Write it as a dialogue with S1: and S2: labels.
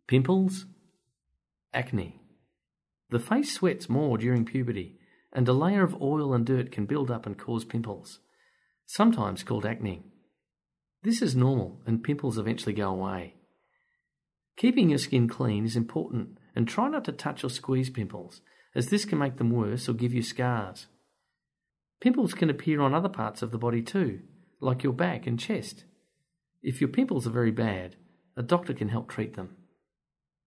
S1: Pimples, acne. The face sweats more during puberty, and a layer of oil and dirt can build up and cause pimples, sometimes called acne. This is normal, and pimples eventually go away. Keeping your skin clean is important, and try not to touch or squeeze pimples, as this can make them worse or give you scars. Pimples can appear on other parts of the body too, like your back and chest. If your pimples are very bad, a doctor can help treat them.